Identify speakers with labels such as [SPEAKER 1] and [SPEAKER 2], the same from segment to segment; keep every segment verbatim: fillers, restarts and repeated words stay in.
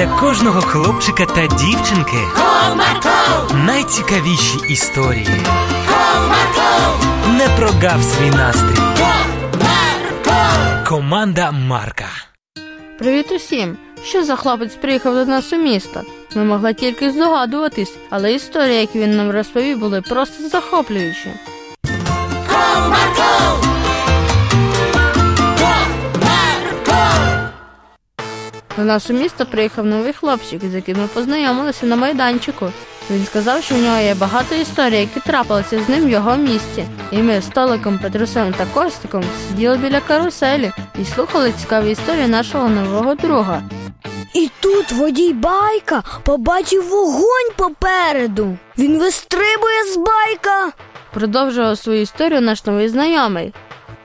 [SPEAKER 1] Для кожного хлопчика та дівчинки Комарко! Найцікавіші історії. Комарко! Не прогав свій настрій. Комарко! Команда Марка.
[SPEAKER 2] Привіт усім! Що за хлопець приїхав до нас у місто? Ми могли тільки здогадуватись, але історії, які він нам розповів, були просто захоплюючі. Комарко! До нас у місто приїхав новий хлопчик, з яким ми познайомилися на майданчику. Він сказав, що в нього є багато історій, які трапилися з ним в його місті. І ми з Толиком, Петрусем та Костиком сиділи біля каруселі і слухали цікаві історії нашого нового друга.
[SPEAKER 3] І тут водій байка побачив вогонь попереду. Він вистрибує з байка.
[SPEAKER 2] Продовжував свою історію наш новий знайомий.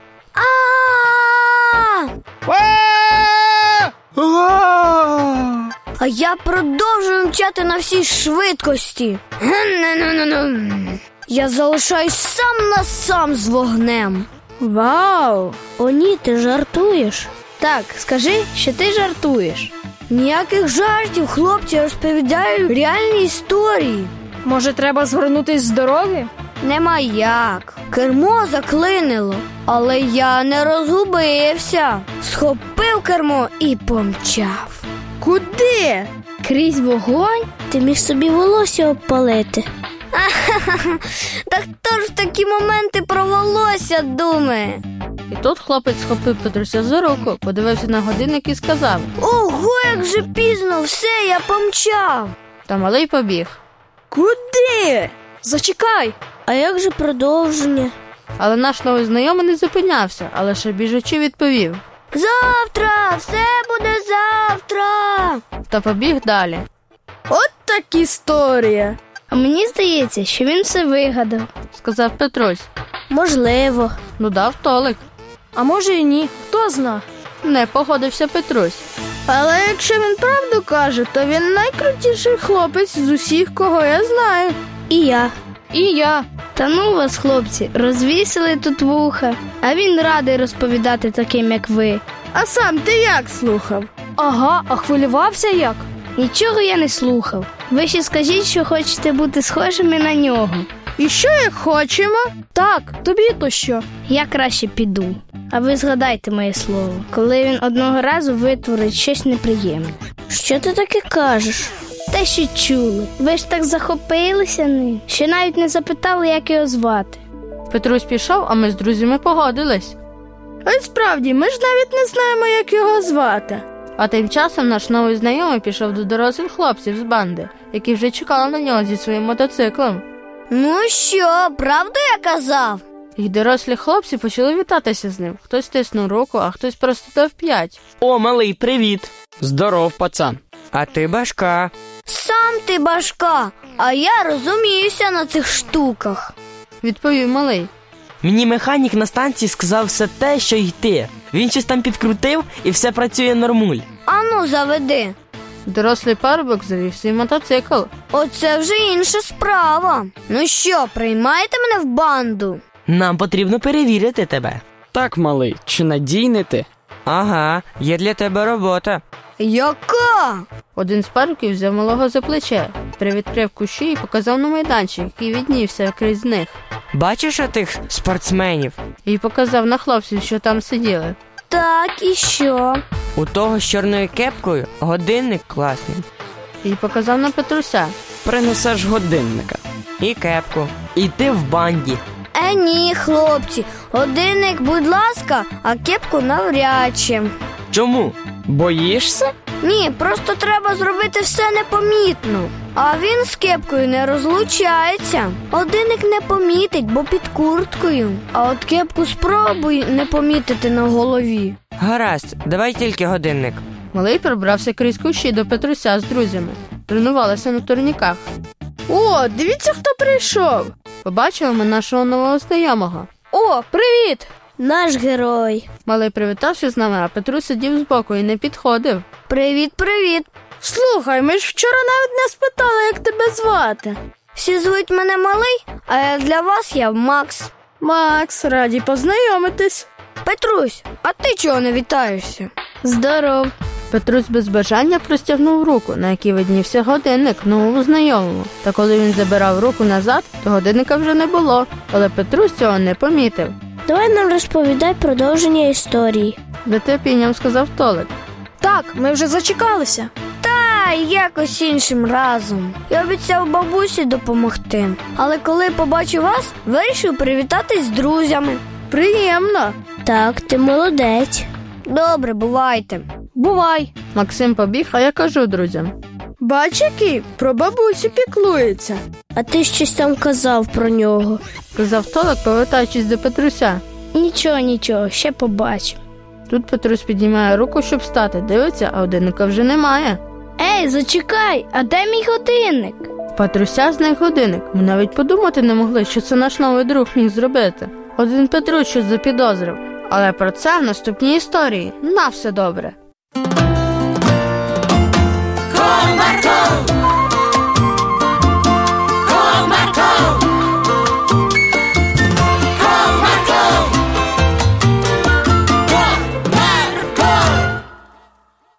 [SPEAKER 3] А я продовжую мчати на всій швидкості. Я залишаюсь сам на сам з вогнем.
[SPEAKER 2] Вау!
[SPEAKER 3] О ні, ти жартуєш.
[SPEAKER 4] Так, скажи, що ти жартуєш.
[SPEAKER 3] Ніяких жартів, хлопці, розповідають реальні історії.
[SPEAKER 4] Може, треба звернутись з дороги?
[SPEAKER 3] Нема як. Кермо заклинило, але я не розгубився. Схопив кермо і помчав.
[SPEAKER 4] Куди?
[SPEAKER 3] Крізь вогонь? Ти міг собі волосся обпалити. Та хто ж в такі моменти про волосся думає?
[SPEAKER 2] І тут хлопець схопив Петруся за руку, подивився на годинник і сказав:
[SPEAKER 3] Ого, як же пізно, все, я помчав.
[SPEAKER 2] Та малий побіг.
[SPEAKER 4] Куди? Зачекай.
[SPEAKER 3] А як же продовження?
[SPEAKER 2] Але наш новий знайомий не зупинявся, а лише біжучи відповів:
[SPEAKER 3] Завтра, все буде завтра.
[SPEAKER 2] Та побіг далі.
[SPEAKER 4] От так історія.
[SPEAKER 3] А мені здається, що він все вигадав,
[SPEAKER 2] сказав Петрусь.
[SPEAKER 3] Можливо.
[SPEAKER 2] Ну дав Толик.
[SPEAKER 4] А може і ні, хто зна.
[SPEAKER 2] Не погодився Петрусь.
[SPEAKER 4] Але якщо він правду каже, то він найкрутіший хлопець з усіх, кого я знаю.
[SPEAKER 3] І я.
[SPEAKER 4] І я.
[SPEAKER 3] Та ну вас, хлопці, розвісили тут вуха. А він радий розповідати таким, як ви.
[SPEAKER 4] А сам ти як слухав? Ага, а хвилювався як?
[SPEAKER 3] Нічого я не слухав. Ви ще скажіть, що хочете бути схожими на нього.
[SPEAKER 4] І що, як хочемо? Так, тобі то що?
[SPEAKER 3] Я краще піду. А ви згадайте моє слово, коли він одного разу витворить щось неприємне. Що ти таке кажеш? Те, що чули. Ви ж так захопилися ним, що навіть не запитали, як його звати.
[SPEAKER 2] Петрусь пішов, а ми з друзями погодились.
[SPEAKER 4] А й справді, ми ж навіть не знаємо, як його звати.
[SPEAKER 2] А тим часом наш новий знайомий пішов до дорослих хлопців з банди, які вже чекали на нього зі своїм мотоциклом.
[SPEAKER 3] Ну що, правду я казав?
[SPEAKER 2] І дорослі хлопці почали вітатися з ним. Хтось стиснув руку, а хтось просто дав п'ять.
[SPEAKER 5] О, малий, привіт.
[SPEAKER 6] Здоров, пацан.
[SPEAKER 5] А ти башка.
[SPEAKER 3] Сам ти башка, а я розуміюся на цих штуках.
[SPEAKER 2] Відповів малий.
[SPEAKER 5] Мені механік на станції сказав все те, що й ти. Він щось там підкрутив і все працює нормуль.
[SPEAKER 3] Ану, заведи.
[SPEAKER 2] Дорослий парубок завів свій мотоцикл.
[SPEAKER 3] Оце вже інша справа. Ну що, приймаєте мене в банду?
[SPEAKER 5] Нам потрібно перевірити тебе.
[SPEAKER 6] Так, малий, чи надійний ти?
[SPEAKER 5] Ага, є для тебе робота.
[SPEAKER 3] Яка?
[SPEAKER 2] Один з парубків взяв малого за плече, привідкрив кущі і показав на майданчик, який віднівся крізь них.
[SPEAKER 5] Бачиш отих спортсменів?
[SPEAKER 2] І показав на хлопців, що там сиділи.
[SPEAKER 3] Так, і що?
[SPEAKER 5] У того з чорною кепкою годинник класний.
[SPEAKER 2] І показав на Петруся.
[SPEAKER 6] Принесеш годинника.
[SPEAKER 5] І кепку. І ти в банді.
[SPEAKER 3] Е, ні, хлопці, годинник, будь ласка, а кепку навряд чи.
[SPEAKER 5] Чому?
[SPEAKER 6] Боїшся?
[SPEAKER 3] Ні, просто треба зробити все непомітно. А він з кепкою не розлучається. Годинник не помітить, бо під курткою. А от кепку спробуй не помітити на голові.
[SPEAKER 5] Гаразд, давай тільки годинник.
[SPEAKER 2] Малий пробрався крізь кущі до Петруся з друзями. Тренувалися на турніках.
[SPEAKER 4] О, дивіться, хто прийшов.
[SPEAKER 2] Побачили ми нашого нового знайомого.
[SPEAKER 4] О, привіт!
[SPEAKER 3] Наш герой.
[SPEAKER 2] Малий привітався з нами, а Петрусь сидів збоку і не підходив.
[SPEAKER 3] Привіт, привіт.
[SPEAKER 4] Слухай, ми ж вчора навіть не спитали, як тебе звати.
[SPEAKER 3] Всі звуть мене Малий, а для вас я Макс.
[SPEAKER 4] Макс, раді познайомитись.
[SPEAKER 3] Петрусь, а ти чого не вітаєшся?
[SPEAKER 4] Здоров.
[SPEAKER 2] Петрусь без бажання простягнув руку, на якій виднівся годинник новому знайомому. Та коли він забирав руку назад, то годинника вже не було, але Петрусь цього не помітив.
[SPEAKER 3] Давай нам розповідай продовження історії.
[SPEAKER 2] З нетерпінням сказав Толик.
[SPEAKER 4] Так, ми вже зачекалися.
[SPEAKER 3] Та якось іншим разом. Я обіцяв бабусі допомогти. Але коли побачив вас, вирішив привітатись з друзями.
[SPEAKER 4] Приємно.
[SPEAKER 3] Так, ти молодець. Добре, бувайте.
[SPEAKER 4] Бувай.
[SPEAKER 2] Максим побіг, а я кажу друзям.
[SPEAKER 4] Бач, який про бабусю піклується.
[SPEAKER 3] А ти щось там казав про нього.
[SPEAKER 2] Сказав Толик, повертаючись до Петруся.
[SPEAKER 3] Нічого, нічого, ще побачимо.
[SPEAKER 2] Тут Петрусь піднімає руку, щоб встати. Дивиться, а годинника вже немає.
[SPEAKER 3] Ей, зачекай, а де мій годинник?
[SPEAKER 2] Петруся зник годинник. Ми навіть подумати не могли, що це наш новий друг міг зробити. Один Петрусь щось запідозрив. Але про це в наступній історії. На все добре.